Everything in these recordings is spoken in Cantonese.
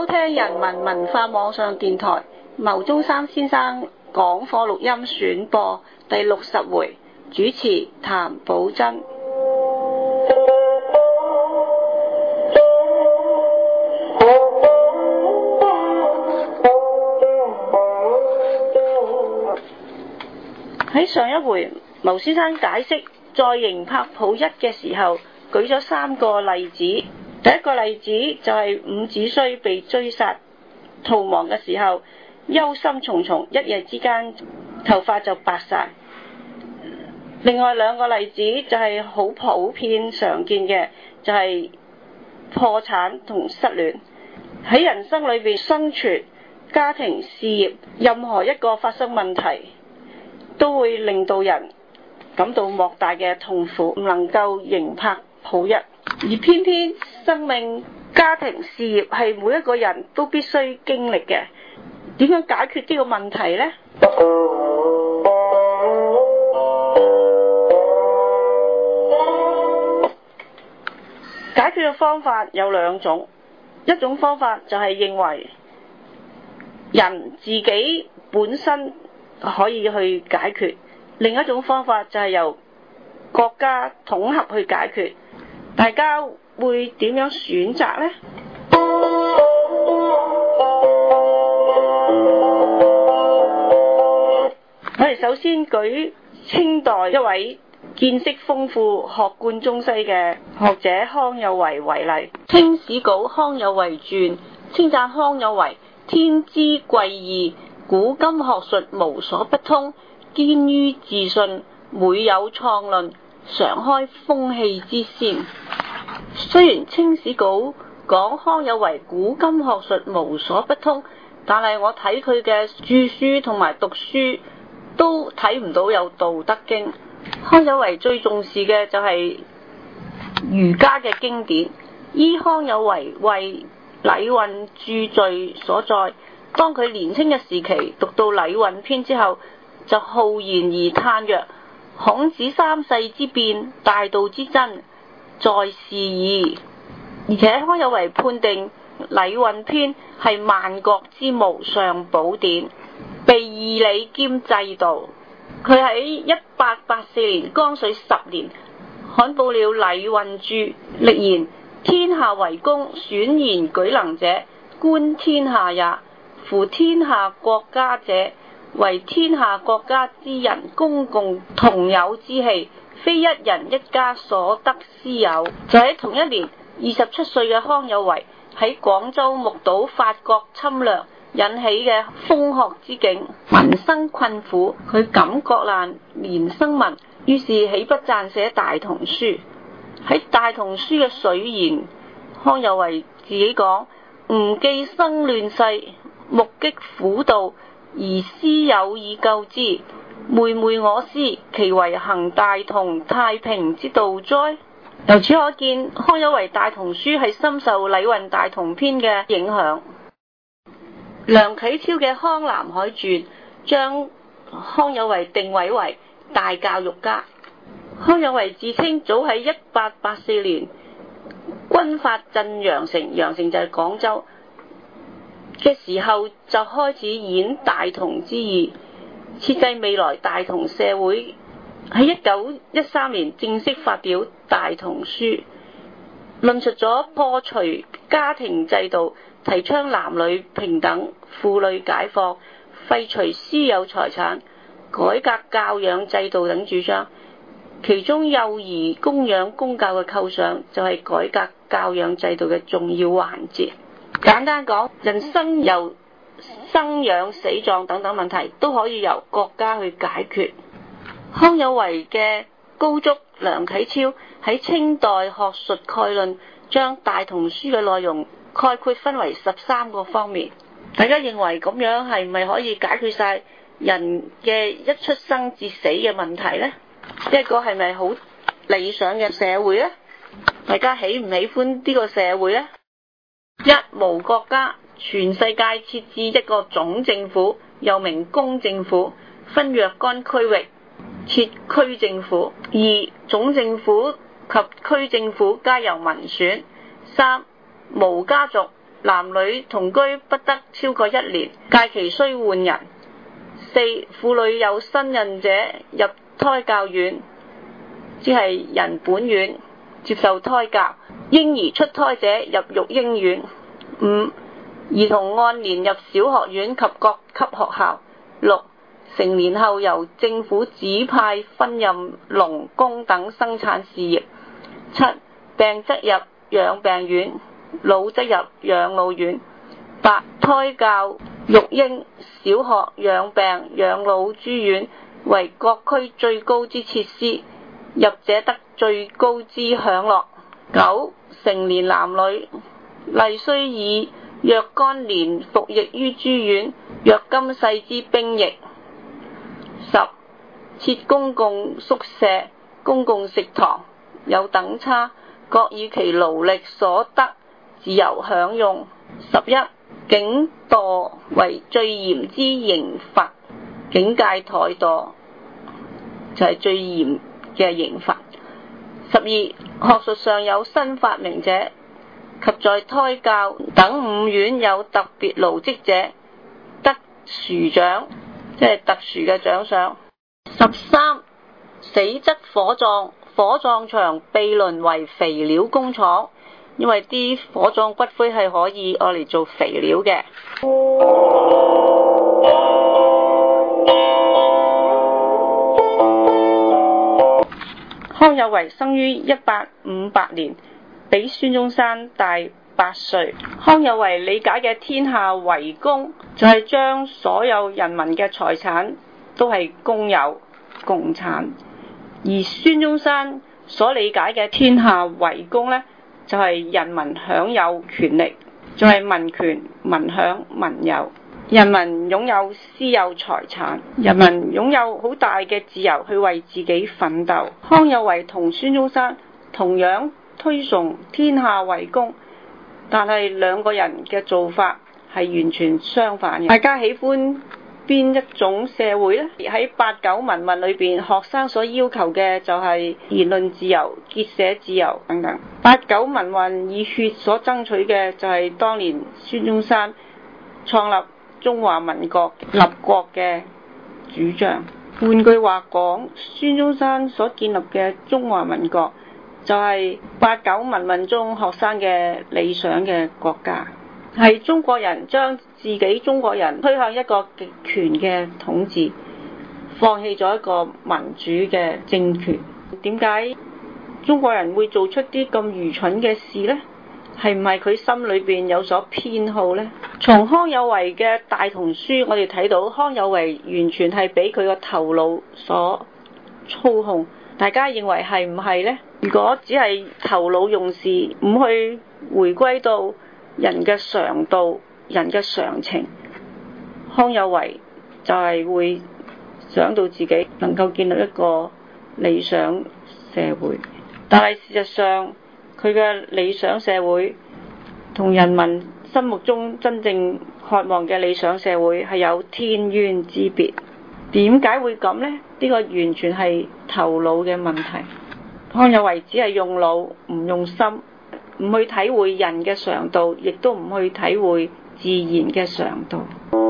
聽人民文化網上電台牟宗三先生講課錄音選播第60回，主持譚寶珍。喺上一回，牟先生解釋在營拍抱一嘅時候，舉咗3個例子。第一個例子就係伍子胥被追殺逃亡嘅時候，憂心忡忡，一夜之間頭髮就白晒。另外2個例子就係好普遍常見嘅，就係破產同失戀。喺人生裏邊生存、家庭、事業，任何一個發生問題都會令到人感到莫大嘅痛苦，唔能夠營拍抱一。而偏偏生命、家庭、事業係每一個人都必須經歷嘅。點樣解決呢個問題呢？解決嘅方法有2種，一種方法就係認為人自己本身可以去解決，另一種方法就係由國家統合去解決。大家會點樣選擇呢？我哋首先舉清代一位見識豐富、學貫中西嘅學者康有為為例。《清史稿·康有為傳》稱讚康有為天資貴異，古今學術無所不通，堅於自信，每有創論，常開風氣之先。雖然清史稿講康有為古今學術無所不通，但係我睇佢嘅著書同埋讀書都睇唔到有道德經。康有為最重視嘅就係儒家嘅經典，依康有為為禮運著序所在。當佢年輕嘅時期讀到禮運篇之後，就浩然而嘆曰：孔子3世之變，大道之真，在是矣。而且康有為判定禮運篇係萬國之無上寶典，被義理兼制度。佢喺1884年光緒10年刊布了《禮運注》，力言天下為公，選賢舉能者，觀天下也。夫天下國家者，為天下國家之人公共同有之器，非一人一家所得私有。就喺同一年，27歲嘅康有為喺廣州目睹法國侵略引起嘅風學之境，民生困苦，佢感國難連生民，於是起筆撰寫《大同書》。喺《大同書》嘅序言，康有為自己講：吾既生亂世，目擊苦道，而思有以救之。昧昧我思，其為行大同太平之道哉？由此可見，康有為《大同書》係深受《禮運大同篇》嘅影響。梁啟超嘅《康南海傳》將康有為定位為大教育家。康有為自稱早喺1884年軍發鎮陽城，陽城就係廣州嘅時候就開始演大同之意，設計未來大同社會。喺1913年正式發表《大同書》，論述咗破除家庭制度，提倡男女平等、婦女解放、廢除私有財產、改革教養制度等主張。其中幼兒供養公教嘅構想就係改革教養制度嘅重要環節。簡單講，人生由生養死葬等等問題都可以由國家去解決。康有為嘅高足梁啟超喺清代學術概論將《大同書》嘅內容概括分為13個方面。大家認為咁樣係咪可以解決晒人嘅一出生至死嘅問題呢？一個係咪好理想嘅社會呢？大家喜唔喜歡呢個社會呢？一、無國家，全世界設置一個總政府，又名公政府，分若干區域，設區政府。二、總政府及區政府皆由民選。三、無家族， 男女同居不得超過1年，屆期須換人。4. 婦女有身孕者入胎教院，即係人本院接受胎教；嬰兒出胎者入育嬰院。5. 兒童按年入小學院及各級學校。6. 成年後由政府指派分任農工等生產事業。7. 病則入養病院，老則入養老院。8. 胎教、育嬰、小學、養病、養老諸院為各區最高之設施，入者得最高之享樂。9. 成年男女例須以若干年服役於諸院，若今世之兵役。10. 設公共宿舍、公共食堂，有等差，各以其勞力所得自由享用。11. 警墮為最嚴之刑罰，警戒怠惰就係最嚴嘅刑罰。12. 學術上有新發明者及在胎教等5院有特別勞績者，得殊獎，即係特殊嘅獎賞。13. 死則火葬，火葬場被淪為肥料工廠，因為啲火葬骨灰係可以攞嚟做肥料嘅。康有為生於1858年，比孫中山大8歲。康有為理解嘅天下為公，就係將所有人民嘅財產都係公有、共產。而孫中山所理解嘅天下為公呢，就係人民享有權力，就係民權、民享、民有。人民擁有私有財產，人民擁有好大嘅自由去為自己奮鬥。康有為同孫中山同樣推崇天下為公，但係兩個人嘅做法係完全相反嘅。大家喜歡邊一種社會呢？喺八九民運裏邊，學生所要求嘅就係言論自由、結社自由等等。八九民運以血所爭取嘅就係當年孫中山創立中華民國立國嘅主張。換句話講，孫中山所建立嘅中華民國就係八九民運中學生嘅理想嘅國家，係中國人將自己中國人推向一個極權嘅統治，放棄咗一個民主嘅政權。點解中國人會做出啲咁愚蠢嘅事呢？係唔係佢心裏邊有所偏好呢？從康有為嘅大同書，我哋睇到康有為完全係俾佢個頭腦所操控。大家認為係唔係呢？如果只係頭腦用事，唔去回歸到人嘅常道、人嘅常情，康有為就係會想到自己能夠建立一個理想社會，但係事實上佢嘅理想社會同人民心目中真正渴望嘅理想社會係有天淵之別。點解會咁呢？呢個完全係頭腦嘅問題。康有為只係用腦唔用心，唔去體會人嘅常道，亦都唔去體會自然嘅常道。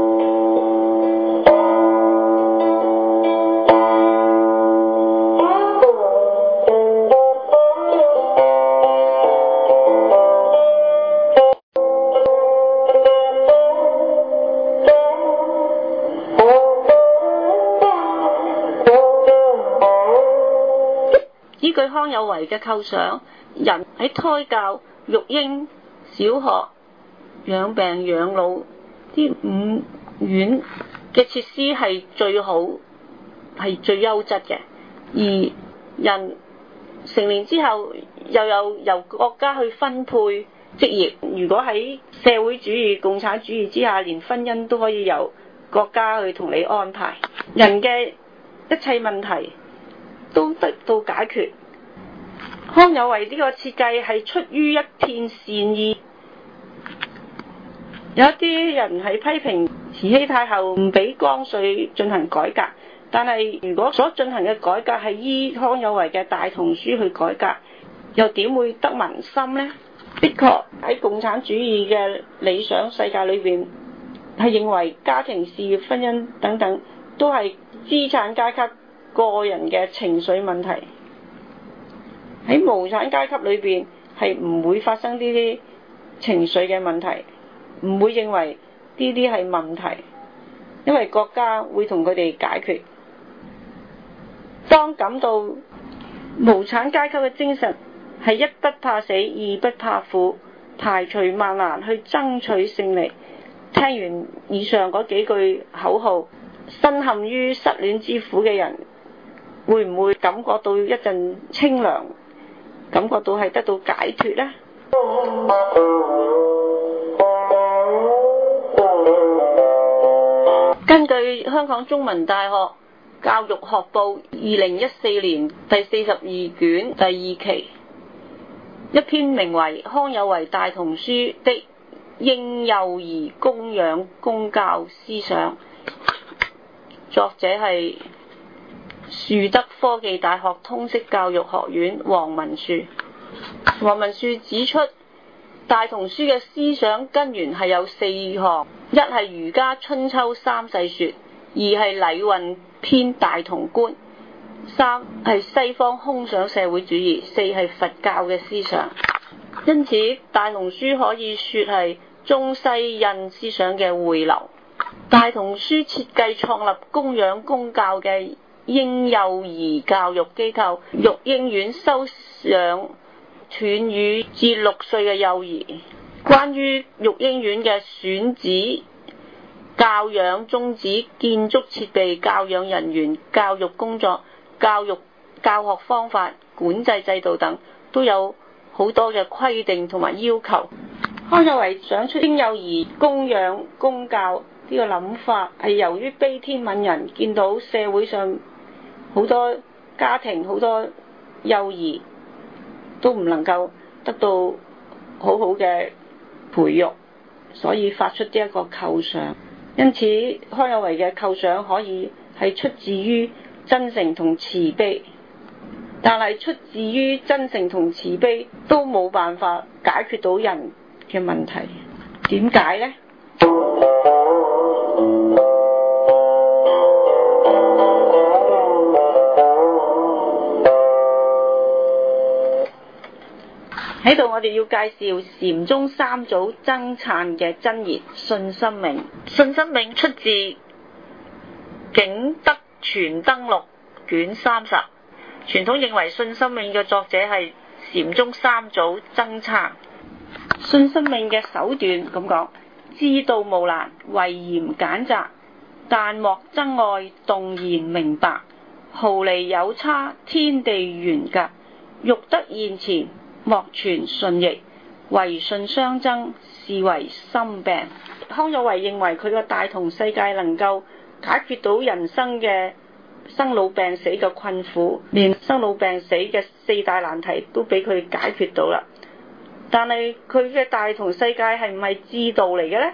依據康有為嘅構想，人喺胎教、育嬰、小學、養病、養老呢5院嘅設施係最好、係最優質嘅。而人成年之後又有由國家去分配職業。如果喺社會主義、共產主義之下，連婚姻都可以由國家去同你安排，人嘅一切問題都得到解決。康有為呢個設計係出於一片善意。有一啲人係批評慈禧太后唔俾光緒進行改革，但係如果所進行嘅改革係依康有為嘅大同書去改革，又點會得民心呢？ 的確喺共產主義嘅理想世界裏邊，係認為家庭、事業、婚姻等等都係資產階級個人嘅情緒問題。喺無產階級裏邊係唔會發生呢啲情緒嘅問題，唔會認為呢啲係問題，因為國家會同佢哋解決。當感到無產階級嘅精神係一不怕死，二不怕苦，排除萬難去爭取勝利。聽完以上嗰幾句口號，身陷於失戀之苦嘅人會唔會感覺到一陣清涼，感覺到係得到解脫呢？根據香港中文大學教育學報2014年第42卷第2期一篇名為《康有為大童書》的嬰幼兒供養公教思想，作者係樹德科技大學通識教育學院黃文樹。黃文樹指出，大童書嘅思想根源係有4項：一係儒家春秋三世說，二係禮運篇大同觀，三係西方空想社會主義，四係佛教嘅思想。因此大童書可以說係中西印思想嘅匯流。大童書設計創立供養公教嘅嬰幼兒教育機構，育嬰院收養斷乳至6歲嘅幼兒。關於育嬰院嘅選址、教養宗旨、建築設備、教養人員、教育工作、教學方法、管制制度等，都有好多嘅規定同埋要求。康有為想出嬰幼兒供養公教呢個諗法，係由於悲天憫人，見到社會上好多家庭、好多幼兒都唔能夠得到好好嘅培育，所以發出呢一個構想。因此康有為嘅構想可以係出自於真誠同慈悲，但係出自於真誠同慈悲都冇辦法解決到人嘅問題。點解呢？喺度我哋要介紹禪宗三祖僧璨嘅真言信心銘。信心銘出自景德傳燈錄卷30。傳統認為信心銘嘅作者係禪宗三祖僧璨。信心銘嘅首段咁講：知道無難，唯嚴揀擇，但莫憎愛，動然明白。毫厘有差，天地緣隔，欲得現前，莫存順逆，唯信相爭，是為心病。康有為認為佢個大同世界能夠解決到人生嘅生老病死嘅困苦，連生老病死嘅4大難題都俾佢解決到啦。但係佢嘅大同世界係唔係智道嚟嘅呢？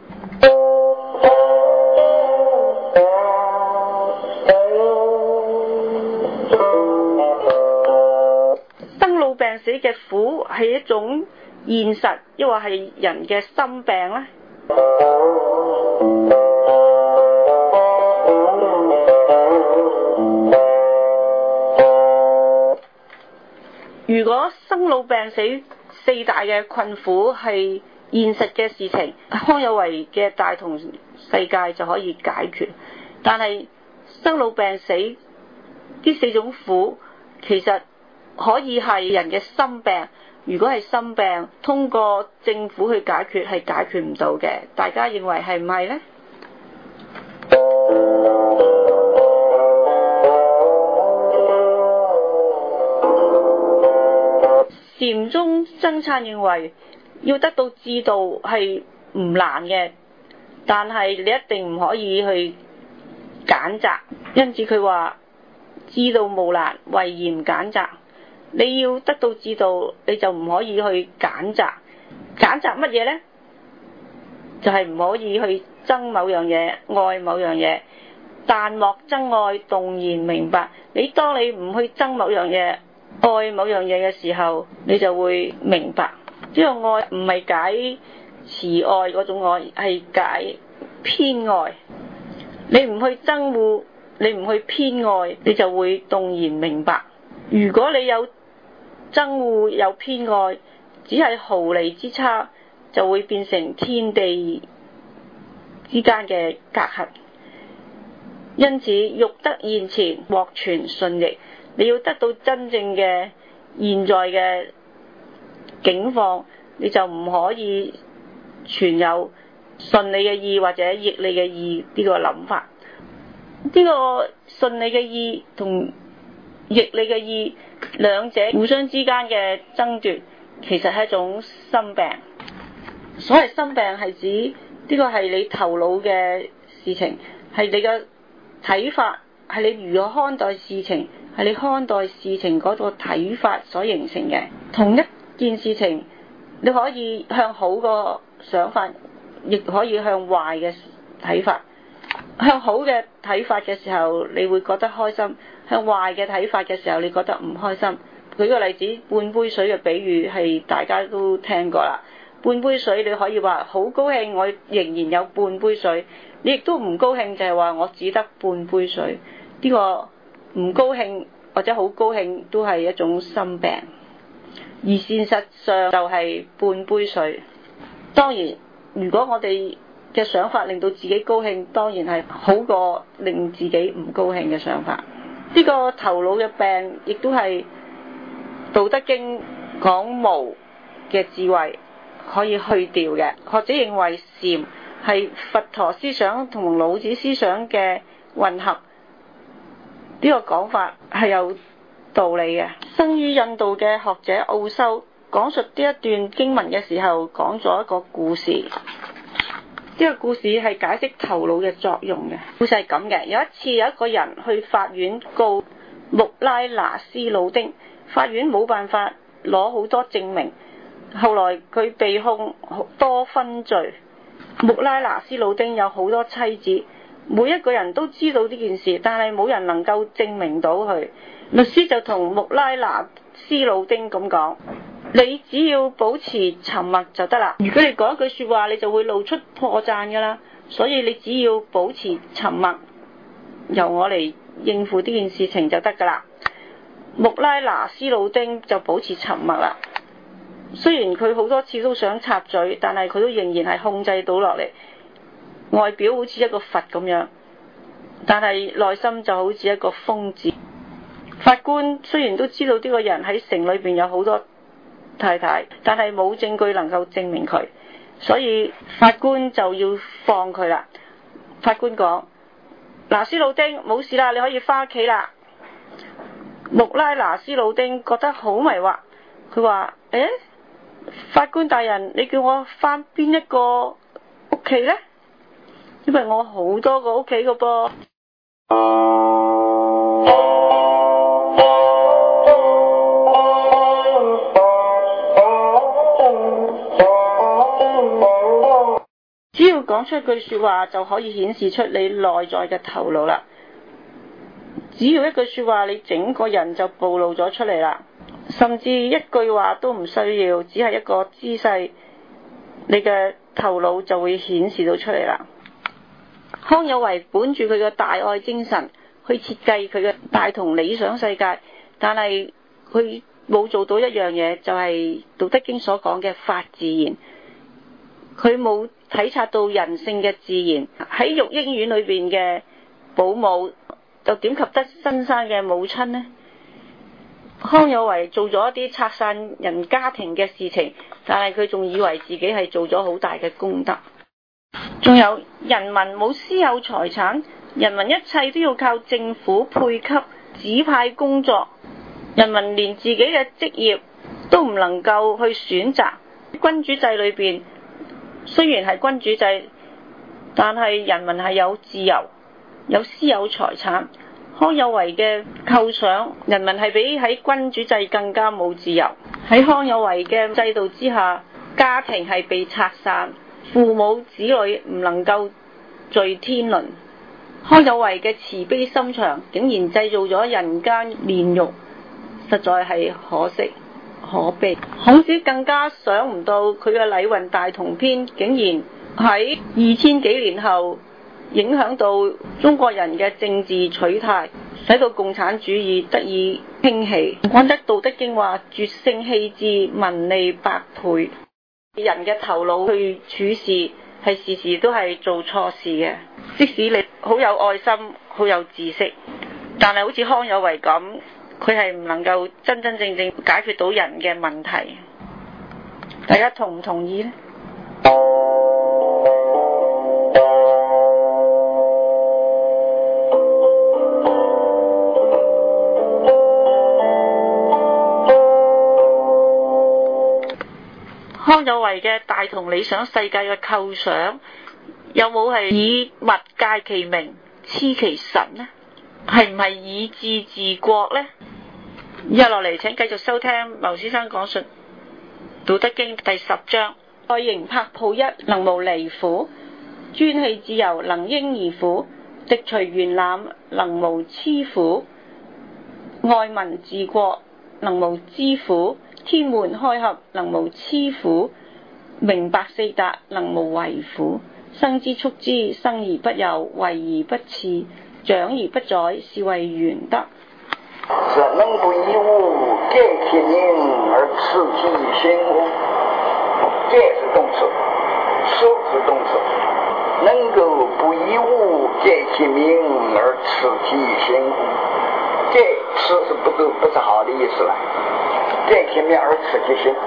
生老病死嘅苦係一種現實，抑或係人嘅心病呢？如果生老病死4大嘅困苦係現實嘅事情，康有為嘅大同世界就可以解決。但係生老病死呢4種苦其實可以係人嘅心病，如果係心病，通過政府去解決係解決唔到嘅。大家認為係唔係呢？禪宗僧璨認為要得到智道係唔難嘅，但係你一定唔可以去揀擇。因此佢話智道無難，唯嚴揀擇。你要得到智道，你就唔可以去揀擇。揀擇乜嘢呢？就係唔可以去憎某樣嘢，愛某樣嘢。但莫憎愛，動然明白。當你唔去憎某樣嘢，愛某樣嘢嘅時候，你就會明白。 個愛唔係解慈愛嗰種愛，係解偏愛。你唔去憎惡，你唔去偏愛，你就會動然明白。如果你有憎惡有偏愛，只係毫厘之差，就會變成天地之間嘅隔閡。因此欲得現前，獲全順逆。你要得到真正嘅現在嘅境況，你就唔可以存有順你嘅意或者逆你嘅意呢個諗法。呢個順你嘅意同逆你嘅意兩者互相之間嘅爭奪，其實係一種心病。所謂心病係指呢個係你頭腦嘅事情，係你嘅睇法，係你如何看待事情，係你看待事情嗰個睇法所形成嘅。同一件事情，你可以向好個想法，亦可以向壞嘅睇法。向好嘅睇法嘅時候，你會覺得開心；向壞嘅睇法嘅時候，你覺得唔開心。舉個例子，半杯水嘅比喻係大家都聽過啦。半杯水你可以話好高興，我仍然有半杯水。你亦都唔高興，就係話我只得半杯水。呢個唔高興或者好高興都係一種心病，而現實上就係半杯水。當然，如果我哋嘅想法令到自己高興，當然係好過令自己唔高興嘅想法。呢個頭腦嘅病亦都係道德經講無嘅智慧可以去掉嘅。學者認為禪係佛陀思想同老子思想嘅混合，呢個講法係有道理嘅。生於印度嘅學者奧修講述呢一段經文嘅時候，講咗一個故事。呢個故事係解釋頭腦嘅作用嘅。故事係咁嘅：有一次有一個人去法院告穆拉那斯魯丁，法院冇辦法攞好多證明，後來佢被控多分罪。穆拉那斯魯丁有好多妻子，每一個人都知道呢件事，但係冇人能夠證明到佢。律師就同穆拉那斯魯丁咁講：你只要保持沉默就得啦。如果你講一句說話，你就會露出破綻噶啦。所以你只要保持沉默，由我嚟應付呢件事情就得噶啦。穆拉那斯魯丁就保持沉默啦。雖然佢好多次都想插嘴，但係佢都仍然係控制到落嚟。外表好似一個佛咁樣，但係內心就好似一個瘋子。法官雖然都知道呢個人喺城裏邊有好多太太，但係冇證據能夠證明佢，所以法官就要放佢啦。法官講：拿斯魯丁，冇事啦，你可以翻屋企啦。穆拉拿斯魯丁覺得好迷惑，佢話：法官大人，你叫我翻邊一個屋企呢？因為我好多個屋企㗎噃。只要講出一句說話，就可以顯示出你內在嘅頭腦啦。只要一句說話，你整個人就暴露咗出嚟啦。甚至一句話都唔需要，只係一個姿勢，你嘅頭腦就會顯示到出嚟啦。康有為本住佢嘅大愛精神去設計佢嘅大同理想世界，但係佢冇做到一樣嘢，就係道德經所講嘅法自然。佢冇體察到人性嘅自然。喺育嬰院裏邊嘅保姆就點及得新生嘅母親呢？康有為做咗一啲拆散人家庭嘅事情，但係佢仲以為自己係做咗好大嘅功德。仲有人民冇私有財產，人民一切都要靠政府配給指派工作，人民連自己嘅職業都唔能夠去選擇。君主制裏邊雖然係君主制，但係人民係有自由，有私有財產。康有為嘅構想，人民係比喺君主制更加冇自由。喺康有為嘅制度之下，家庭係被拆散，父母子女唔能夠聚天倫。康有為嘅慈悲心腸竟然製造咗人間煉獄，實在係可惜。 可悲。孔子更加想唔到佢嘅《禮運大同篇》竟然喺2000幾年後影響到中國人嘅政治取態，使到共產主義得以興起。講得《道德經》話絕聖棄智，民利百倍。人嘅頭腦去處事係時時都係做錯事嘅，即使你好有愛心好有知識，但係好似康有為咁，佢係唔能夠真真正正解決到人嘅問題。大家同唔同意呢？康有為嘅大同理想世界嘅構想，有冇係以物界其名，黐其實呢？係唔係以治治國呢？以下落嚟請繼續收聽牟先生講述《道德經》第10章：愛刑拍抱一，能無離乎？專棄自由，能嬰兒乎？滌除玄覽，能無疵乎？愛民治國，能無知乎？天門開合，能無雌乎？明白四達，能無為乎？生之畜之，生而不有，為而不恃，長而不宰，是謂玄德。 是能不以物改其名而持其心乎？改是动词，守是动词，能够不以物改其名而持其心乎？改持是不是好的意思了？改其名而持其心，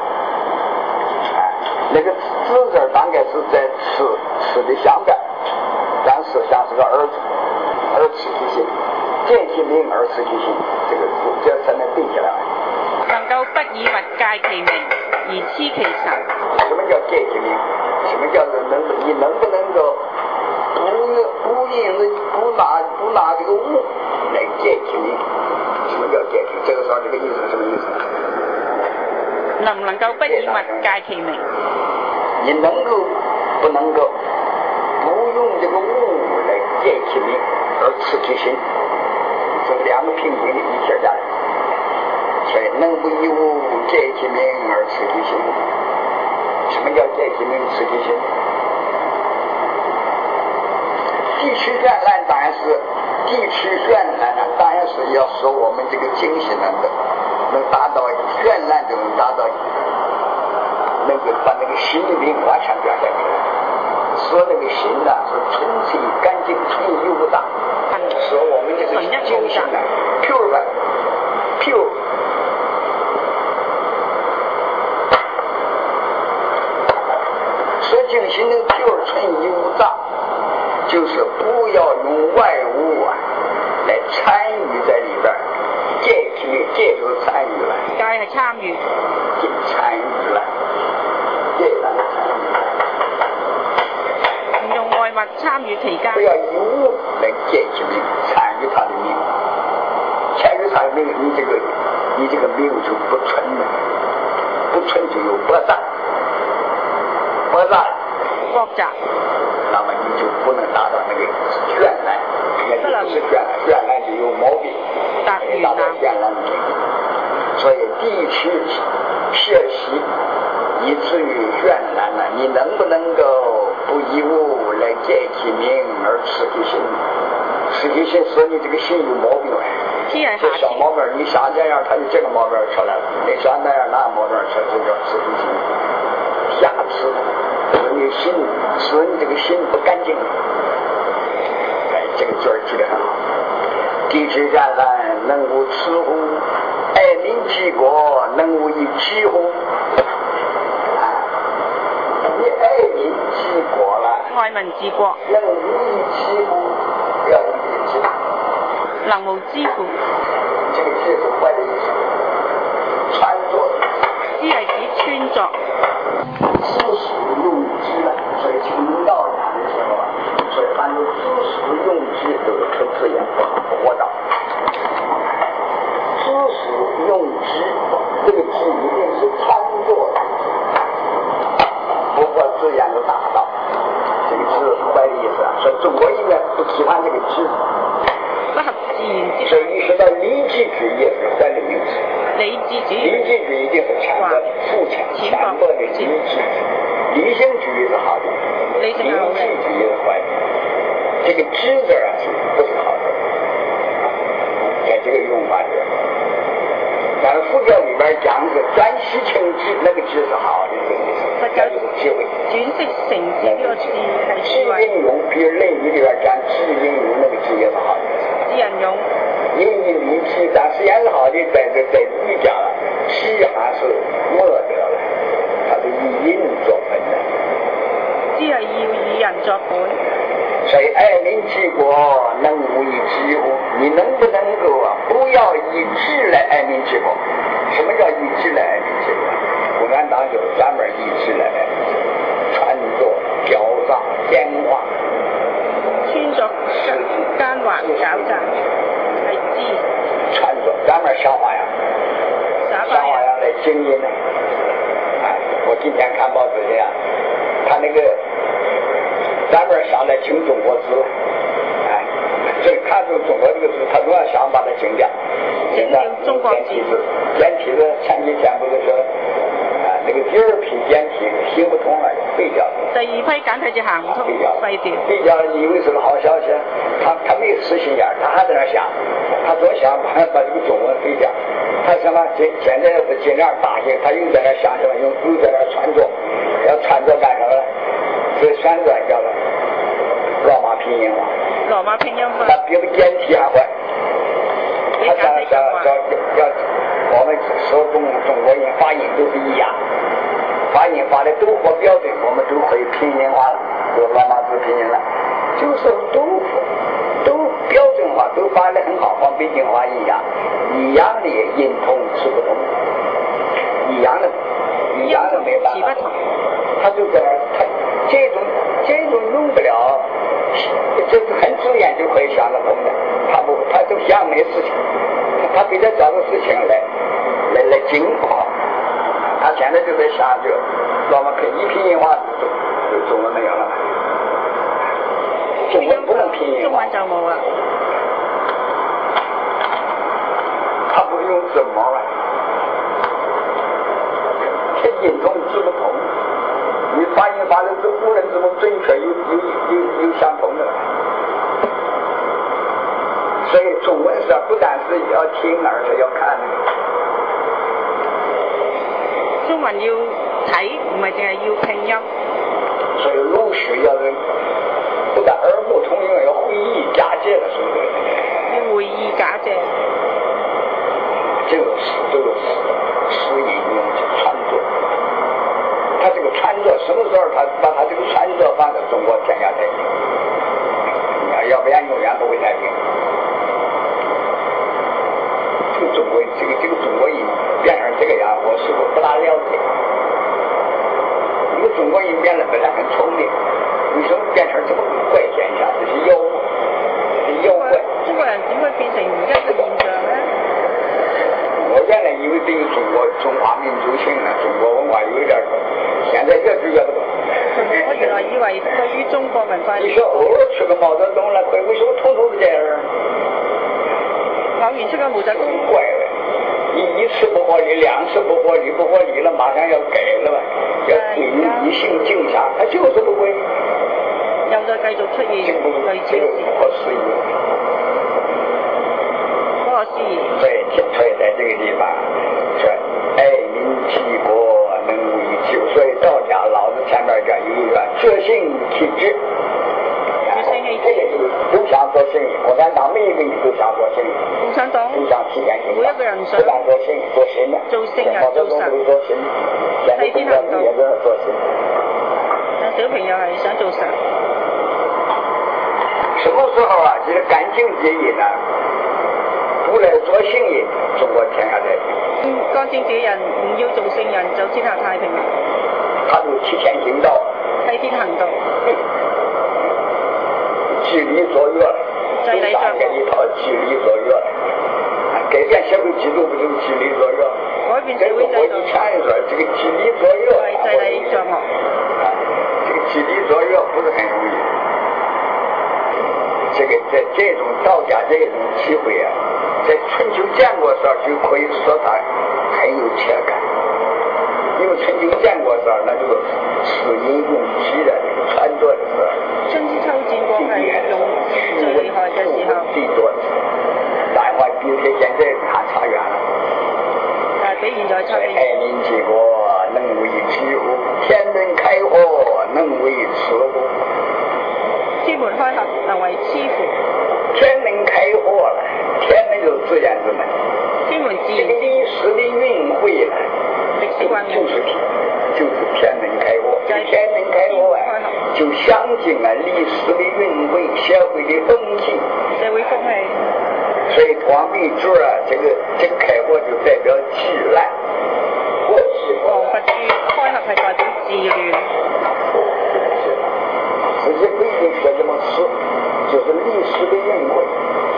那个子字大概是在持的相反，但是像是个儿子，而持其心，改其名而持其心，这个字这才能对起来。 能夠不以物界其名而黐其實。 什麼叫改其名？什麼叫你能不能夠不拿这个物来改其名？什么叫改其？这个说这个意思是什么意思？ 能唔能夠不以物界其名？ 你能夠不能夠不用這個物來改其名而持其心？這兩個平行的一體下來，所以能不以物改其名而持其心？什麼叫改其名持其心？地區渲染當然是要說我們這個精神能達到渲染，就能達到能夠把那個心裏面完全表現出來，說那個心呢是純粹乾淨純一無雜，說我們這個精神呢 pure， 說精神能 pure 純一無雜，就是不要用外物來參與在裏邊。改就是參與了， 改係參與， 參與了， 唔用外物參與其間。 不要以物來改其名，參與他的名，參與他的名，你這個名就不純了，不純就有駁雜，那麼你就不能達到那個渲染，那就是渲染就有毛病。達到渲染的，所以地區學習以至於渲染了，你能不能夠不以物來改其名而持其心？持其心說你這個心有毛病了，這小毛病你想這樣他就這個毛病出來了，你想那樣那毛病出來就叫持其心，瑕疵，說你心，說你這個心不乾淨，這個句兒記得很好。地區渲染，能無疵乎？愛民治國，能無以知乎？你愛民治國了， 愛民治國， 能無以知乎？不要用這個知， 能無知乎？ 這個知是壞的意思，穿着。 知係指穿着。 知識用知了，所以聽到講的時候啊，所以凡有知識用知都有出字眼活到。知識用知，這個知一定是穿着的，不過字眼都達到，這個知是壞的意思啊。所以中國應該不喜歡這個知。 不合自然之。 所以一說到禮記之也是壞的名詞。禮記主义， 理性主义就是强迫富强，强迫的理性主义，理性主义是好的，理性主义是坏的。这个知字啊是不是好的？在这个用法里，但是佛教里边讲是专西成智，那个智是好的，这个意思，这就是智慧。 转识成智呢個智係智慧。 智應用，比如《論語》里边讲智應用，那个智也是好的。 智人用。 因为理智，但实际上是好的，在儒家了，智还是没得了，它是以人作本的。 智係要以人作本。 所以爱民治国，能无以治乎？你能不能够啊？不要以智来爱民治国。什么叫以智来爱民治国？共产党就是专门以智来爱民治国，穿着、狡诈、奸猾。 穿着奸猾、狡詐，係智。 穿着专門想花样，想花样来经营呢。我今天看报纸这样，他那个专门想来请中国字，这看出中国这个字，他都要想把它请掉。 请掉中国字。 简体的前几天不是说，那个第二批简体行不通了，废掉了。 第二批簡體就行唔通，廢掉。 废掉了，以为是个好消息，他没有死心眼，他还在那想，他总想把这个中文废掉。他什么？现在是尽量大型，他又在那想什么？又在那穿着，要穿着干什么呢？这选择叫做罗马拼音化。 羅馬拼音化。 他比简体还坏。他想要我们说中国人发音都是一样，发音发的都合标准，我们都可以拼音化了，就罗马字拼音了，就是都标准化，都发的很好，和北京话一样的音同词不同，一样的没办法，他就在那儿，他这种用不了，这个很自然就可以想得通的，他就想没事情，他非得找个事情来经过，他现在就在想着，罗马拼音拼音化就中文没有了，中文不能拼音化， 中文就冇啦。 他不用字母啊，这音同字不同，你发音发的是古人字母准确有相同的，所以中文是不但是要听，而且要看。 中文要睇，唔係淨係要拼音。 所以鲁迅要是不但耳目通用，要会意假借了，是不是？ 要会意假借。 这个诗引用穿着，他这个穿着什么时候他把他这个穿着放在中国天下太平，要不然永远不会太平。这个中国人变成这个样，我似乎不大了解。一个中国人变得本来很聪明，为什么变成这么个怪现象？这是妖魔，是妖怪。 中国人點會變成而家嘅現象呢？ 我原來以為對於中華民族性呢，中國文化有點，現在越知越不懂。 我原來以為對於中國文化， 你說偶爾出個毛澤東來，為什麼統統是這樣？ 偶然出個毛澤東， 怪了，一次不合理，兩次不合理了，馬上要改了吧，要歸於理性正常，他就是不會。 又再繼續出現類似嘅事。 不可思議。 不可思議。 所以在這個地方說愛民治國能無一治，所以道家老子前面講有一個決心體制。这个就是都想做生意，共產黨每一個人都想做生意。 共產黨都想提前每一個人想不但做生意，做神的。 做聖人做神。 做神。現在中國也在做神。 小朋友係想做神。 什麼時候啊？就是乾淨節義呢？不來做生意，中國天下太平。 乾淨節人唔要做聖人，就天下太平。 他就提前行道。 替天行道。 治理卓越了，就打开一套治理卓越了，改变社会制度不就是治理卓越？ 改变社会制度。 我以前说这个治理卓越， 治理卓越， 这个治理卓越不是很容易。这个在这种道家这种体会啊， 在春秋战国时候就可以说他很有切感，因为春秋战国时候那就是使用用机的这个穿着的时候， 春秋戰國係用最厲害嘅時候， 最多的時候，但係我比起現在還差遠了。 但係比現在差遠。 愛民結國能為知乎，天門開河能為雌乎。 天門開合能為雌乎。 天門開河了，天門就是自然之門。 天門自然。 這個歷史的運會了， 歷史運就是天門開河。天門開河啊，就象徵啊歷史的運會，社會的風氣。 社會風氣。 所以王弼柱啊，這個開河就代表治亂。 王弼柱開合係代表治亂。 實際不一定寫這麼詞，就是歷史的運會。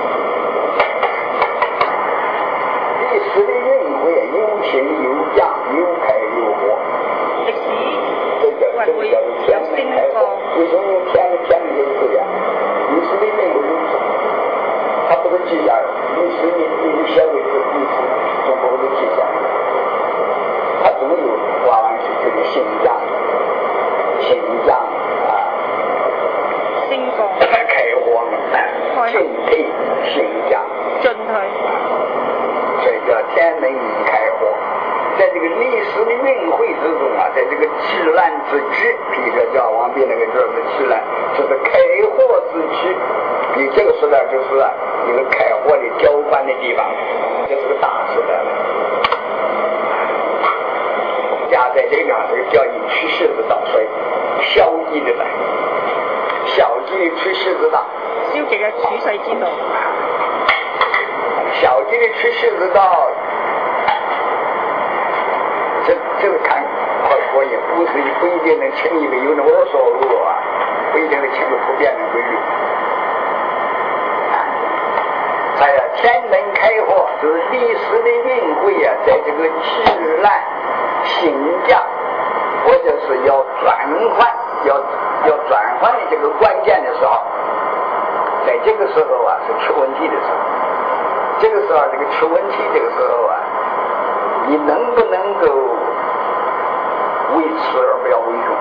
歷史的運會有興有降，有開有和。 歷史運會有升降。 為什麼用天就是呀？歷史的運會有升，它不是記下來，歷史你寫為是歷史，中國的記下來，它總有往往是這個升降啊， 升降。 開河嘛，進退升降。 進退。 所以叫天門開河。在這個歷史的運會之中啊，在這個治亂之局，比如說叫王弼那個字是治亂，就是開河之局。比這個時代就是一個開河的交關的地方，這是個大時代了。家在這個地方是個交易趨勢之道，所以消極的來，消極的趨勢之道。 消極嘅趨勢之道。 消極的趨勢之道。这个看我也不一定能清一个有那么说路啊，不一定能清个普遍的规律。哎呀，天门开河就是历史的运会啊，在这个治乱兴降或者是要转换要转换的这个关键的时候，在这个时候啊是出问题的时候。这个时候这个出问题这个时候啊，你能不能够为雌而不要为雄？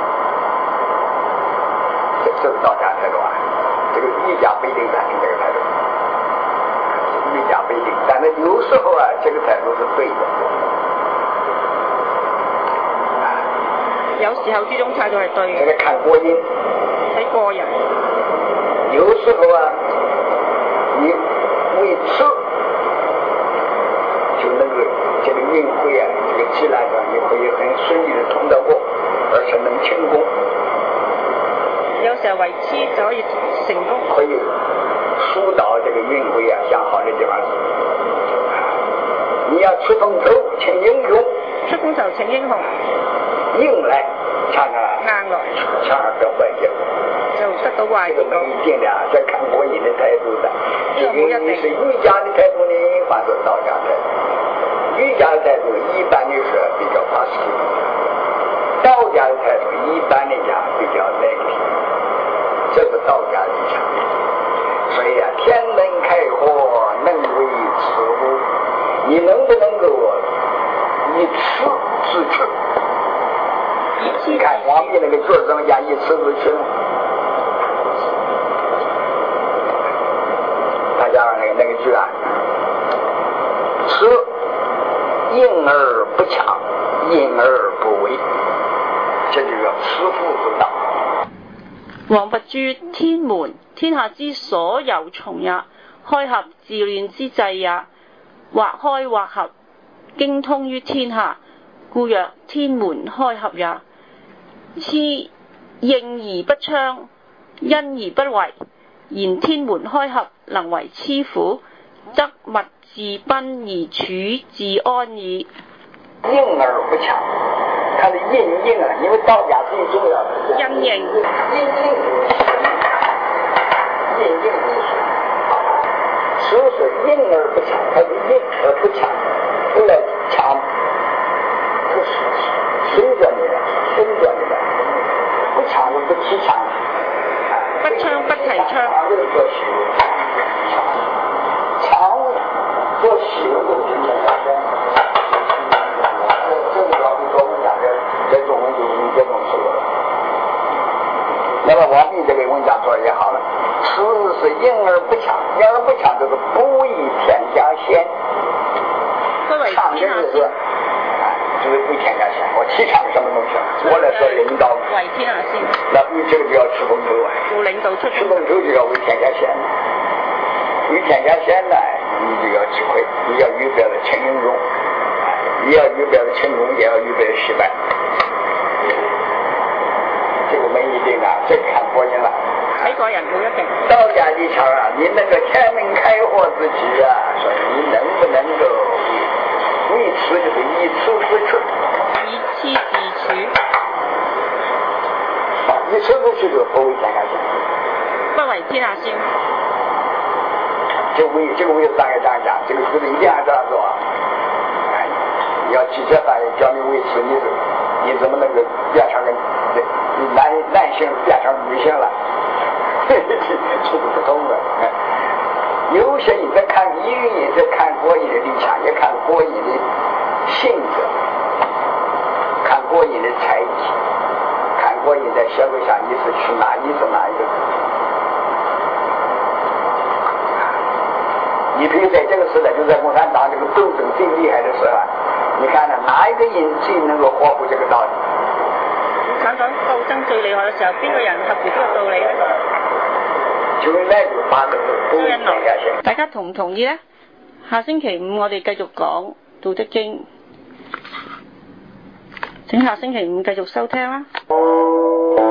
这是道家态度啊，这个儒家不一定赞成这个态度，儒家不一定，但是有时候啊，这个态度是对的。 有時候呢種態度係對嘅。 這個看個人。 睇個人。 有時候啊，你為雌就能夠這個運會啊，這個治亂上你可以很順利的通得過，而且能成功。 有時候為雌就可以成功。 可以疏導這個運會啊向好的地方走。你要出風頭請英雄。 出風頭請英雄。 硬來，常常硬來， 常常得壞結果。 就得到壞結果。 一定的，這看個人的態度的。 這個不一定。 你是儒家的態度呢，還是道家態度？儒家的態度一般的是比較 positive， 道家的態度一般的講比較 negative， 這是道家立場。所以啊，天門開河能為雌乎？你能不能夠以雌自取？你看王弼那個句怎麼講以雌自取呢？大家那個句啊，雌應而不強，因而不為，這就叫雌婦之道。 王弼注天門，天下之所有從也，開合治亂之際也，或開或合，經通於天下，故曰天門開合也。雌應而不昌，因而不為，然天門開合能為雌乎？則物自賓而處自安矣。 應而不強，它的應啊，因為道家最重要的因應應雌是應而不強，它是應而不強，不來強，不是隨着你的，不強就不提倡， 不倡不提倡。 那么王弼这个文章做的也好了，此日是隐而不强，隐而不强就是不以天下先，强的就是就是为天下先。我提倡什么东西？我来做领导， 为天下先。 那你这个就要出风头啊！ 做领导出风头就要为天下先，为天下先呢，你就要吃亏，你要预备了成功，你要预备了成功，也要预备了失败。这个没一定啊，这看个人了。 每个人冇一定。 道家一场啊，你那个天门开火之际啊，所以你能不能够为此就是以此之处， 以此自处， 以此之处就不为天下先， 不为天下先。 这个为上一章讲，这个是一定要这样做。哎，你要提前大人教你为此，你怎么能够变成个男性变成女性了？这是不同的。有些你在看意义，在看国义的立场，也看国义的性格，看国义的才艺，看国义在社会上你是去哪，你是哪一个？你比如在这个时代，就在共产党这个斗争最厉害的时候，你看呢，哪一个人最能够活乎这个道理？ 共產黨鬥爭最厲害嘅時候，邊個人合乎呢個道理咧？ 就來就發的都天下先。 大家同唔同意咧？下星期五我哋繼續講《道德經》，請下星期五繼續收聽啦。